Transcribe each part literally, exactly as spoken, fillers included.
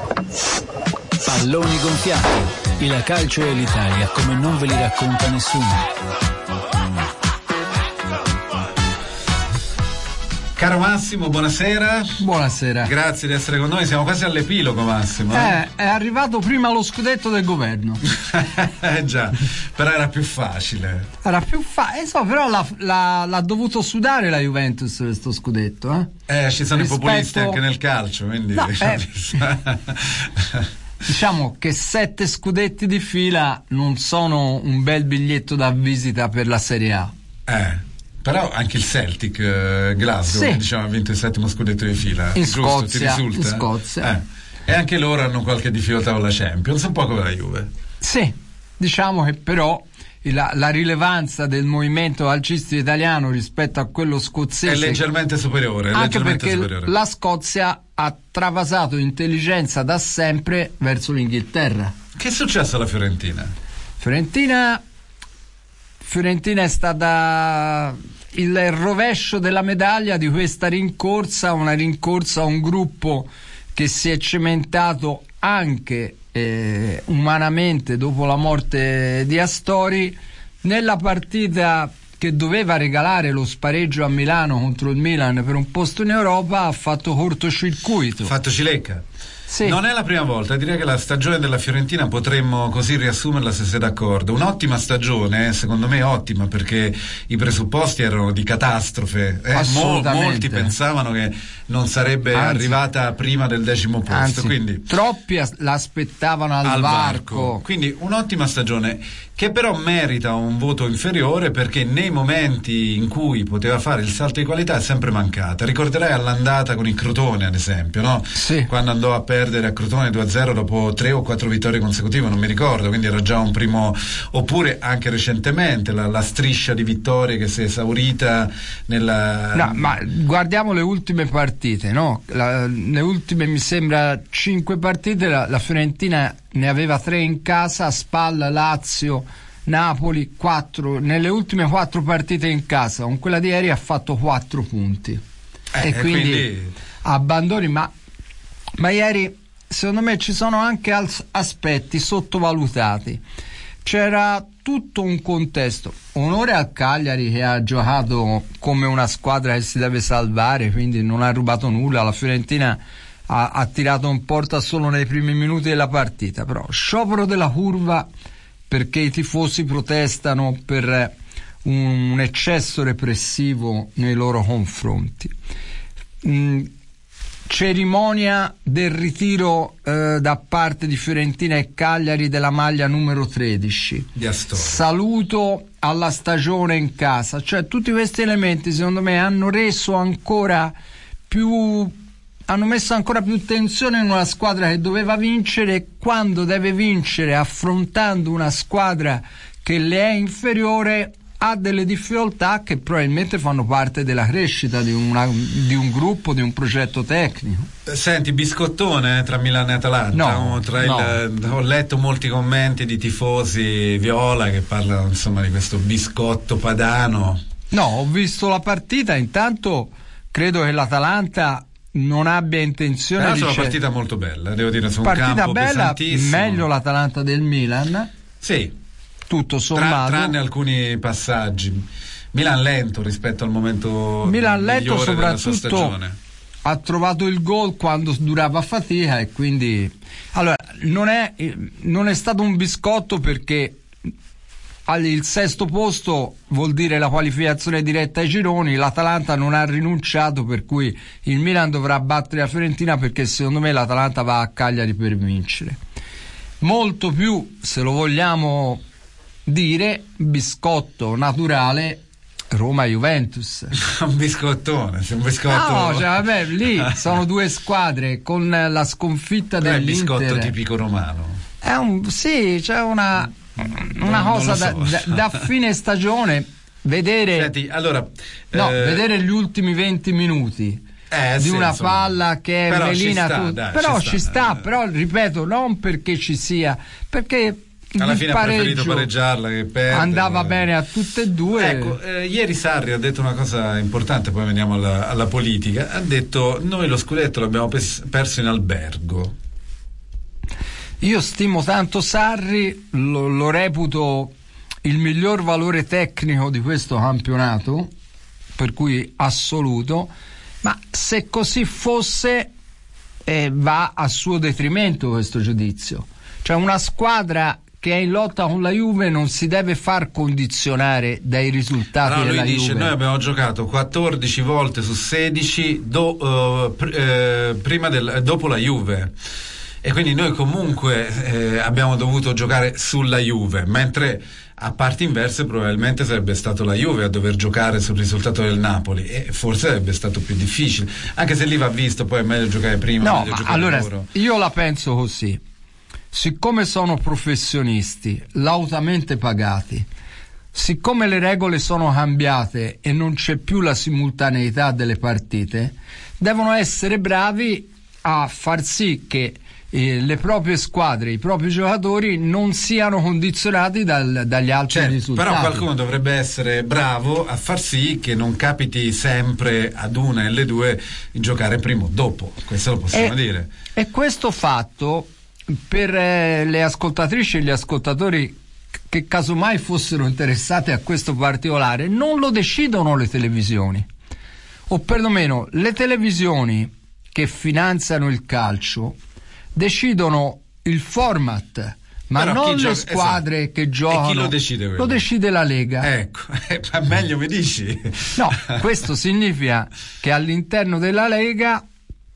Palloni gonfiati, il calcio e l'Italia come non ve li racconta nessuno. Caro Massimo, buonasera. Buonasera. Grazie di essere con noi, siamo quasi all'epilogo, Massimo. Eh, eh è arrivato prima lo scudetto del governo. Eh già, però era più facile. Era più facile, eh, so, però l'ha, l'ha, l'ha dovuto sudare la Juventus questo scudetto, eh? Eh, ci sono Rispetto... i populisti anche nel calcio, quindi no, diciamo, eh... diciamo che sette scudetti di fila non sono un bel biglietto da visita per la Serie A. Eh. Però anche il Celtic eh, Glasgow, sì. che diciamo ha vinto il settimo scudetto di fila. In giusto? Scozia, Ti risulta? in Scozia. Eh. E anche loro hanno qualche difficoltà con la Champions, un po' come la Juve. Sì, diciamo che però la, la rilevanza del movimento calcistico italiano rispetto a quello scozzese è leggermente superiore. È anche leggermente perché superiore. La Scozia ha travasato intelligenza da sempre verso l'Inghilterra. Che è successo alla Fiorentina? Fiorentina Fiorentina è stata il rovescio della medaglia di questa rincorsa, una rincorsa a un gruppo che si è cementato anche eh, umanamente dopo la morte di Astori. Nella partita che doveva regalare lo spareggio a Milano contro il Milan per un posto in Europa ha fatto cortocircuito. Ha fatto cilecca. Sì. Non è la prima volta, direi che la stagione della Fiorentina potremmo così riassumerla, se sei d'accordo. Un'ottima stagione, secondo me ottima, perché i presupposti erano di catastrofe. Eh, mo- molti pensavano che non sarebbe anzi, arrivata prima del decimo posto. Anzi, quindi, troppi as- l'aspettavano al, al varco. varco. Quindi un'ottima stagione che però merita un voto inferiore perché nei momenti in cui poteva fare il salto di qualità è sempre mancata. Ricorderai all'andata con il Crotone, ad esempio, no? Sì. Quando andò a perdere a Crotone due a zero dopo tre o quattro vittorie consecutive, non mi ricordo, quindi era già un primo, oppure anche recentemente la, la striscia di vittorie che si è esaurita nella... No, ma guardiamo le ultime partite, no? La, le ultime, mi sembra, cinque partite, la, la Fiorentina ne aveva tre in casa, Spal, Lazio, Napoli, quattro. Nelle ultime quattro partite in casa, con quella di ieri ha fatto quattro punti. Eh, e quindi, quindi abbandoni, ma, ma ieri secondo me ci sono anche as- aspetti sottovalutati. C'era tutto un contesto. Onore al Cagliari che ha giocato come una squadra che si deve salvare, quindi non ha rubato nulla. La Fiorentina ha, ha tirato in porta solo nei primi minuti della partita, però sciopero della curva perché i tifosi protestano per un, un eccesso repressivo nei loro confronti. Mm, cerimonia del ritiro eh, da parte di Fiorentina e Cagliari della maglia numero tredici, di Astori. Saluto alla stagione in casa, cioè tutti questi elementi secondo me hanno reso ancora più hanno messo ancora più tensione in una squadra che doveva vincere, quando deve vincere affrontando una squadra che le è inferiore ha delle difficoltà che probabilmente fanno parte della crescita di, una, di un gruppo, di un progetto tecnico. Senti, biscottone tra Milano e Atalanta? No, tra no. Il, ho letto molti commenti di tifosi viola che parlano insomma di questo biscotto padano. No, ho visto la partita, intanto credo che l'Atalanta non abbia intenzione però di... Però è una c'è... partita molto bella, devo dire, su un partita campo bella, pesantissimo. meglio l'Atalanta del Milan. Sì. Tutto sommato. Tra, tranne alcuni passaggi. Milan lento rispetto al momento Milan lento migliore della sua soprattutto stagione. Ha trovato il gol quando durava fatica e quindi allora non è, non è stato un biscotto perché il sesto posto vuol dire la qualificazione diretta ai gironi. L'Atalanta non ha rinunciato, per cui il Milan dovrà battere la Fiorentina, perché secondo me l'Atalanta va a Cagliari per vincere. Molto più, se lo vogliamo dire, biscotto naturale Roma-Juventus. Un biscottone, un biscotto. No, cioè, vabbè, lì sono due squadre con la sconfitta non dell'Inter. È il biscotto tipico romano. È un sì, c'è una una non, cosa non so. da, da, da fine stagione vedere. Senti, allora, no, eh, vedere gli ultimi venti minuti. Eh, di sì, una insomma. Palla che è però melina ci sta, tu... dai, però ci ci sta, sta, eh. però ripeto, non perché ci sia, perché alla il fine ha preferito pareggiarla che perdere. Andava bene a tutte e due. Ecco, eh, ieri Sarri ha detto una cosa importante, poi veniamo alla, alla politica. Ha detto: noi lo scudetto l'abbiamo pes- perso in albergo. Io stimo tanto Sarri, lo, lo reputo il miglior valore tecnico di questo campionato, per cui assoluto, ma se così fosse eh, va a suo detrimento questo giudizio. Cioè una squadra che è in lotta con la Juve non si deve far condizionare dai risultati allora, della lui dice, Juve. noi abbiamo giocato quattordici volte su sedici do, uh, pr- eh, prima del, dopo la Juve, e quindi noi comunque eh, abbiamo dovuto giocare sulla Juve, mentre a parti inverse probabilmente sarebbe stato la Juve a dover giocare sul risultato del Napoli, e forse sarebbe stato più difficile, anche se lì va visto, poi è meglio giocare prima. No, meglio ma giocare allora loro. Io la penso così: siccome sono professionisti lautamente pagati, siccome le regole sono cambiate e non c'è più la simultaneità delle partite, devono essere bravi a far sì che eh, le proprie squadre, i propri giocatori non siano condizionati dal, dagli altri Certo, risultati. però qualcuno dovrebbe essere bravo a far sì che non capiti sempre ad una e le due di giocare prima o dopo, questo lo possiamo e, dire. E questo fatto, per eh, le ascoltatrici e gli ascoltatori che casomai fossero interessati a questo particolare, non lo decidono le televisioni, o perlomeno le televisioni che finanziano il calcio decidono il format, ma Però non le gioca, squadre esatto. che giocano. E chi lo decide quello? Lo decide la Lega. Ecco, eh, meglio mi dici. No, questo significa che all'interno della Lega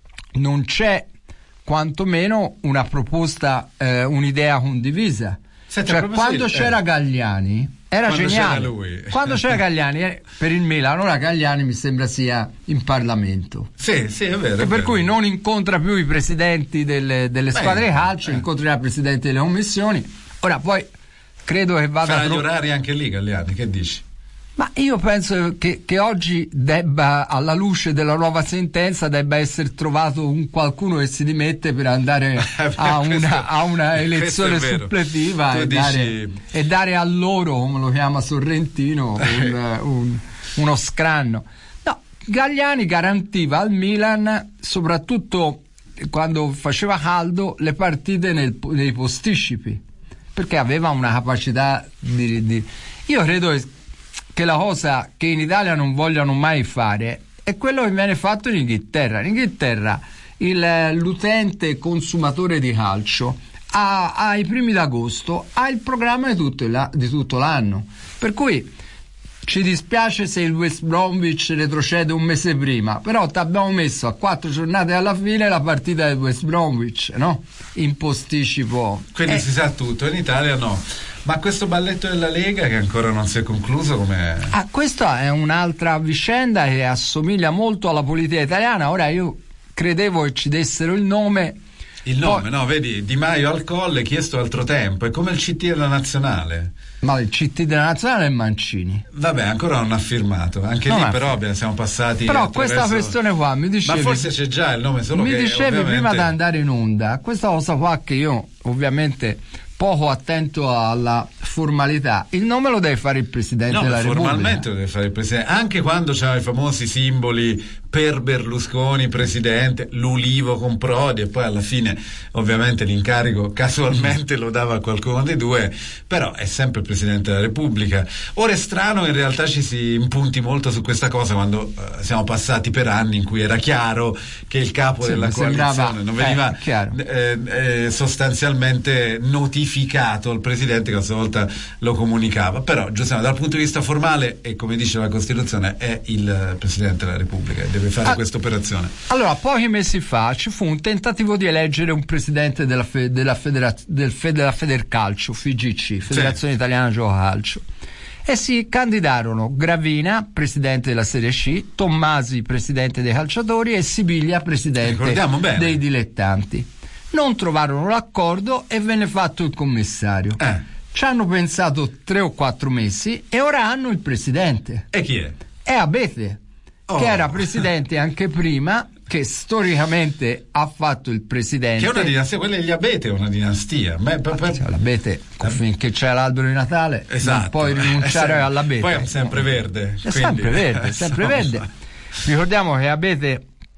non c'è quantomeno una proposta, eh, un'idea condivisa. Senti, cioè, quando sì, c'era eh. Gagliani era Quando geniale. c'era lui. Quando c'era Gagliani eh, per il Milan, ora Gagliani mi sembra sia in Parlamento. Sì, sì, è vero. E è per vero. cui non incontra più i presidenti delle, delle Beh, squadre di calcio, eh. incontrerà il presidente delle commissioni. Ora poi credo che vada Farà tro- gli orari anche lì, Gagliani, che dici? Ma io penso che, che oggi debba, alla luce della nuova sentenza, debba essere trovato un qualcuno che si dimette per andare a una, a una elezione suppletiva e, dici... dare, e dare a loro, come lo chiama Sorrentino, un, un, uno scranno. No, Gagliani garantiva al Milan, soprattutto quando faceva caldo, le partite nel, nei posticipi, perché aveva una capacità di... di... Io credo che che la cosa che in Italia non vogliono mai fare è quello che viene fatto in Inghilterra. In Inghilterra il, l'utente consumatore di calcio ha, ha i primi d'agosto ha il programma di tutto, la, di tutto l'anno, per cui ci dispiace se il West Bromwich retrocede un mese prima, però ti abbiamo messo a quattro giornate alla fine la partita del West Bromwich, no? In posticipo. Quindi eh. si sa tutto, in Italia no. Ma questo balletto della Lega che ancora non si è concluso, come? Ah, questa è un'altra vicenda che assomiglia molto alla politica italiana. Ora io credevo che ci dessero il nome. Il nome, Poi... no, vedi, Di Maio al Colle, chiesto altro tempo, è come il C T della Nazionale. Ma il C T della Nazionale è Mancini. Vabbè, ancora non ha firmato, anche non lì ha però abbiamo, siamo passati Però attraverso... questa questione qua mi dicevi... Ma forse c'è già il nome, solo mi che dicevi ovviamente... prima di andare in onda, questa cosa qua che io ovviamente... poco attento alla formalità, il nome lo deve fare il Presidente no, della Repubblica. Formalmente Repubblica. lo deve fare il Presidente, anche quando c'erano i famosi simboli per Berlusconi Presidente, l'ulivo con Prodi, e poi alla fine ovviamente l'incarico casualmente lo dava a qualcuno dei due, però è sempre il Presidente della Repubblica. Ora è strano, in realtà ci si impunti molto su questa cosa quando uh, siamo passati per anni in cui era chiaro che il capo sì, della coalizione sembrava, non veniva eh, eh, eh, sostanzialmente notificato al Presidente, che a sua volta lo comunicava. Però giustamente dal punto di vista formale, e come dice la Costituzione, è il Presidente della Repubblica che deve fare ah, questa operazione. Allora, pochi mesi fa ci fu un tentativo di eleggere un presidente della, fe, della, federa, del fe, della Federcalcio, F I G C, Federazione sì. Italiana Gioco Calcio, e si candidarono Gravina, presidente della Serie C, Tommasi, presidente dei calciatori, e Sibiglia, presidente dei dilettanti. Non trovarono l'accordo e venne fatto il commissario. Eh. Ci hanno pensato tre o quattro mesi e ora hanno il presidente. E chi è? È Abete, oh. che era presidente anche prima, che storicamente ha fatto il presidente. Che è una dinastia, quella degli Abete è una dinastia. Beh, per, per... Cioè, l'Abete, finché c'è l'albero di Natale, esatto. non puoi rinunciare sem- all'Abete. Poi è sempre verde. È quindi... sempre verde, sempre verde. Ricordiamo che Abete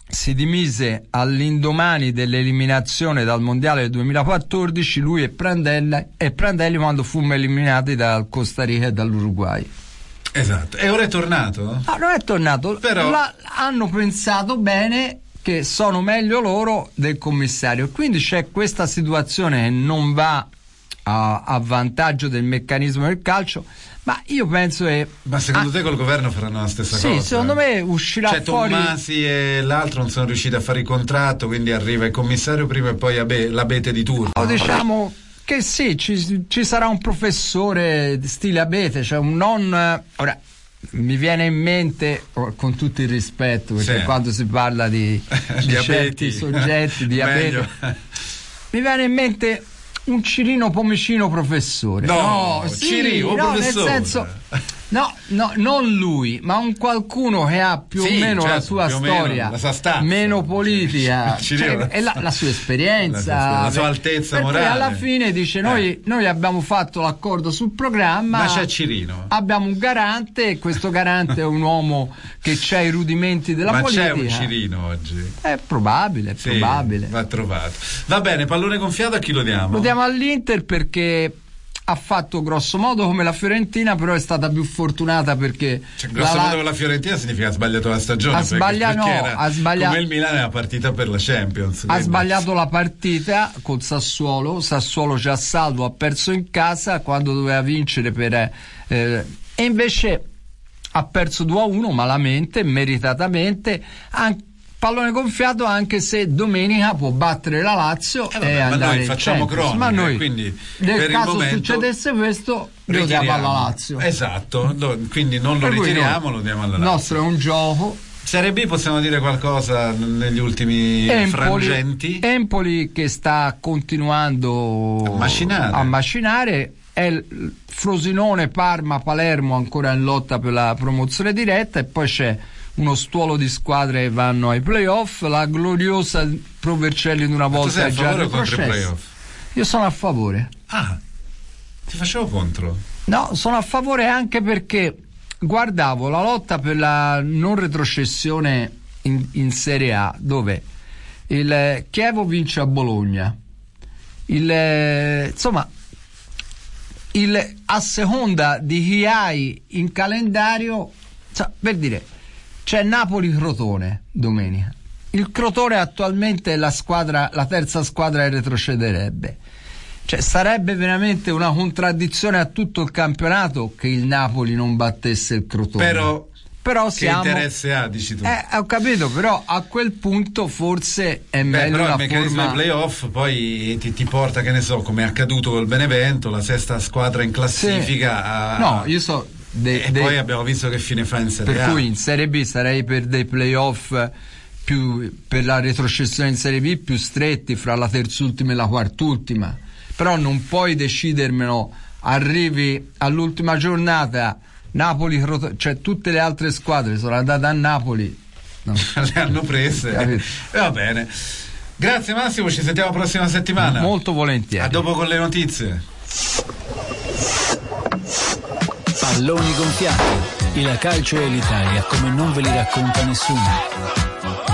si dimise all'indomani dell'eliminazione dal mondiale del duemilaquattordici, lui e Prandelli, e Prandelli quando fummo eliminati dal Costa Rica e dall'Uruguay. Esatto, e ora è tornato? No, non è tornato, però La, hanno pensato bene che sono meglio loro del commissario, quindi c'è questa situazione che non va a, a vantaggio del meccanismo del calcio, ma io penso che... Ma secondo ah, te col governo faranno la stessa sì, cosa? Sì, secondo me uscirà cioè, fuori... Cioè Tommasi e l'altro non sono riusciti a fare il contratto, quindi arriva il commissario prima e poi Abe, l'Abete di turno. O diciamo che sì, ci, ci sarà un professore stile Abete, cioè un non... Ora, mi viene in mente, con tutto il rispetto, perché sì, quando si parla di, di certi soggetti di Abete, mi viene in mente un Cirino Pomicino professore. No, no sì, Cirino no, professore. Nel senso, no, no, non lui, ma un qualcuno che ha più sì, o meno certo, la sua storia, meno, la sua meno politica, cioè, e la, la sua esperienza, la sua, la sua altezza per morale. Poi alla fine dice: noi, eh. noi abbiamo fatto l'accordo sul programma, ma c'è Cirino. Abbiamo un garante, e questo garante è un uomo che c'ha i rudimenti della ma politica. Ma c'è un Cirino oggi? È probabile, è sì, probabile. Va trovato. Va bene, pallone gonfiato a chi lo diamo? Lo diamo all'Inter perché ha fatto grosso modo come la Fiorentina, però è stata più fortunata perché cioè, grosso la... modo con la Fiorentina significa ha sbagliato la stagione, ha sbagliato, perché, no, perché ha sbagliato, come il Milan è la partita per la Champions, ha quindi... sbagliato la partita col Sassuolo. Sassuolo già salvo, ha perso in casa quando doveva vincere per eh, e invece ha perso due a uno malamente, meritatamente, anche pallone gonfiato, anche se domenica può battere la Lazio eh vabbè, e andare ma noi facciamo cronaca, ma noi quindi nel per caso il momento succedesse questo lo diamo alla Lazio, esatto, no, quindi non lo per ritiriamo, lo diamo alla Lazio. Il nostro è un gioco. Serie B possiamo dire qualcosa negli ultimi Empoli, frangenti? Empoli che sta continuando a macinare, a macinare. È il Frosinone, Parma, Palermo ancora in lotta per la promozione diretta, e poi c'è uno stuolo di squadre che vanno ai playoff. La gloriosa Pro Vercelli di una volta è già retrocessa. Io sono a favore. Ah, ti facevo contro? No, sono a favore anche perché guardavo la lotta per la non retrocessione in, in Serie A, dove il Chievo vince a Bologna, il insomma il a seconda di chi hai in calendario, cioè, per dire, c'è Napoli-Crotone domenica. Il Crotone attualmente è la squadra, la terza squadra che retrocederebbe. Cioè sarebbe veramente una contraddizione a tutto il campionato che il Napoli non battesse il Crotone. Però, però che siamo, interesse ha, dici tu? Eh, ho capito, però a quel punto forse è Beh, meglio però una il meccanismo forma... dei playoff poi ti, ti porta, che ne so, come è accaduto col Benevento, la sesta squadra in classifica sì. a... No, io so... De, e de, poi abbiamo visto che fine fa in Serie per A. Per cui in Serie B sarei per dei playoff più, per la retrocessione in Serie B più stretti fra la terzultima e la quartultima, però non puoi decidermelo, arrivi all'ultima giornata, Napoli, cioè tutte le altre squadre sono andate a Napoli, no. le hanno prese e va bene. Grazie Massimo, ci sentiamo la prossima settimana. Molto volentieri. A dopo con le notizie. Palloni gonfiati, il calcio e l'Italia come non ve li racconta nessuno.